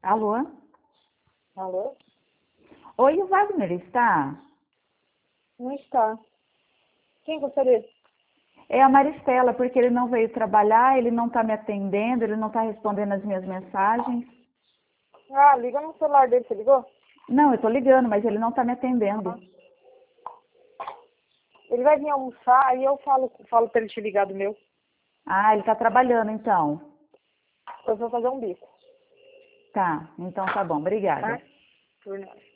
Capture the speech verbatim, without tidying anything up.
Alô? Alô? Oi, o Wagner está? Não está. Quem gostaria? É a Maristela, porque ele não veio trabalhar, ele não está me atendendo, ele não está respondendo as minhas mensagens. Ah, liga no celular dele, você ligou? Não, eu estou ligando, mas ele não está me atendendo. Ah. Ele vai vir almoçar, aí eu falo, falo pra ele te ligar do meu. Ah, ele está trabalhando então. Eu vou fazer um bico, Tá, então tá bom, obrigada. tá? Por nada.